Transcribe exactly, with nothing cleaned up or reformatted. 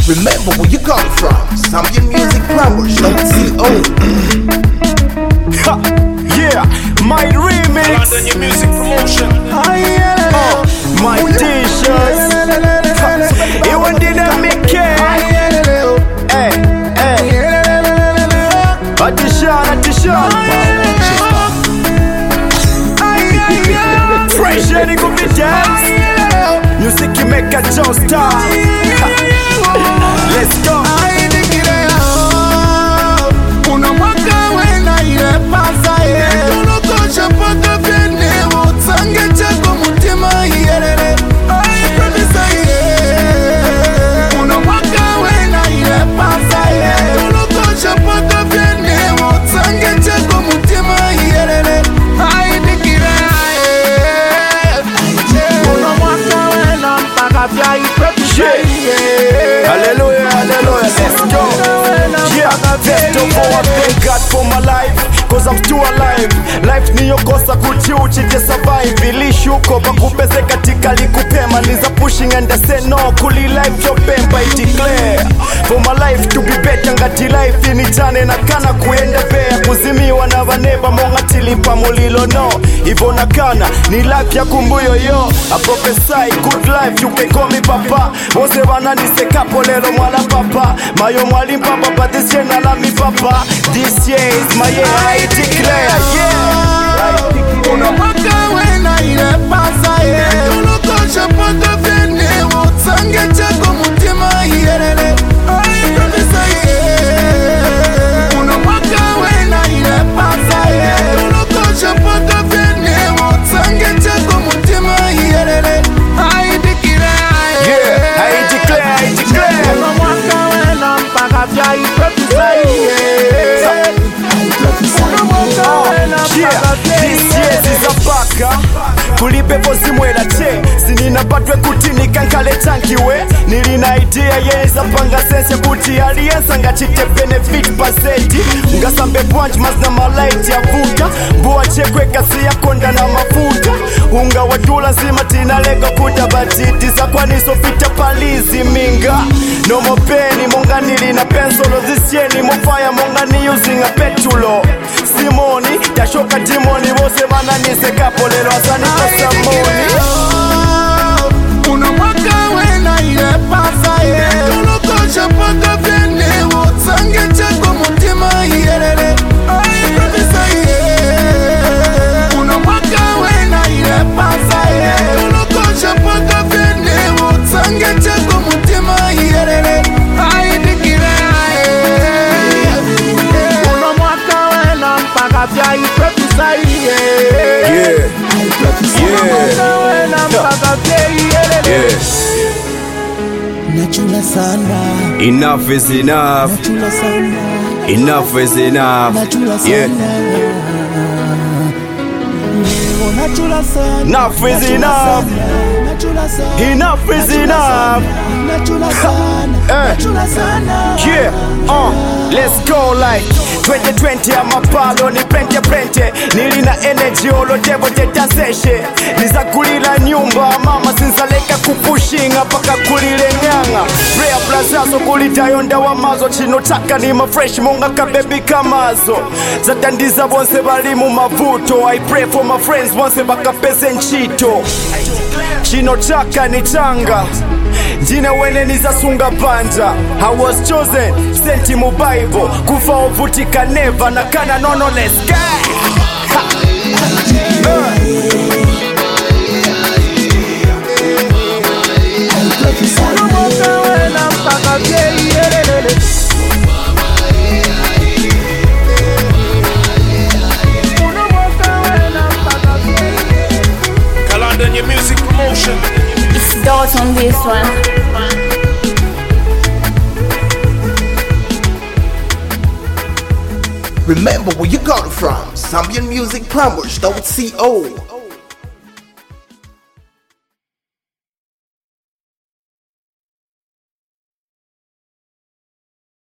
Remember where you come from. Zambian Music Plumbers dot co. Yeah, my remix. London, your music promotion. Oh, yeah. Oh, my t-shirts. You want to make it? Hey, hey. Attention, attention. Fresh and it could be dance. Music you make a jump start. Let's go. Una mwaka wena ile pasa ye Unokocha paka vene Wotsange chako mutima yelele Ay profesa ye Una mwaka wena ile pasa ye Unokocha paka vene Wotsange chako mutima yelele Ay dikire ye Una mwaka wena mpaka vya iprofesa ye Hallelujah, hallelujah, let's go. Yeah, first of all, I thank God for my life, cause I'm still alive. Life niyo kosa kuchiuchi te survive. Ilishuko bakupeze katika likupema. Niza pushing and I say no, kuli life chopemba. I declare for my life to be better. Ngati life inichane na kana kuenda bea. Kuzimiwa na vaneba monga tilipa mulilo no. Ivo nakana, ni life ya kumbuyo yo. I prophesy good life, you can call me papa. Wose wana nisekapo lelo mwala papa. Mayo mwali papa, but this year nala mi papa. This year is my year, I declare, yeah. Una mwaka wena ile pasa ye Unokocha paka vene Wotsange chako mutima yelele Ay profesa ye Una mwaka wena ile pasa ye Unokocha paka vene Wotsange chako mutima yelele Ay dikire Yeah, I declare, I declare. Una mwaka wena mpaka vya iprofesa ye Yeah, this year zizapaka kulipe vozi mwela che sinina patwe kutini kankale chankiwe nilina idea yeza panga sense kuti aliyensa ngachite benefit paseti ngasambe punch mazna malaiti ya vuta mbuwa chekwe kasi ya konda na mafuta unga wadula nzima tinaleka kuta batiti za kwaniso fita palizi minga no more penny monga nilina pensolo this year ni mofaya monga ni using a petulo Simoni, tashoka dimoni wose mana nisekapo lelo asani kwa samoni Una mwaka wena ile pasa ye Unokocha paka vene Wotsange chako mutima yelele Ay profesa ye Una mwaka wena ile pasa ye Unokocha paka vene Wotsange chako mutima yelele Ay dikire Una mwaka wena mpaka vya iprofesa ye Yeah, yeah, yeah. Nachula sana Enough is enough. Nachula sana Enough is enough. Nachula sana Yeah. Nachula sana Enough is enough. Nachula sana Enough is enough. Nachula sana Eh. Nachula sana Yeah, uh, let's go like twenty twenty ama palo ni pente pente. Nilina energy olo devo teta seshe. Niza kulila nyumba mama sinzaleka kupushinga paka kulile nyanga. Prayer plazazo kulitayonda wa mazo chino taka ni ma fresh monga ka baby kamazo. Zatandiza bonse bali mu mavuto. I pray for my friends bonse baka pese nchito. Chino chaka ni changa. Jina wene nizasunga banja. I was chosen, sent in my Bible. Kufa ovutika never, nakana nono let's go. Una mwaka wena mpaka vya yelele Una mwaka wena mpaka vya London, your music promotion. It's Dot on this one. Remember where you come from. Zambian Music Plumbers dot co.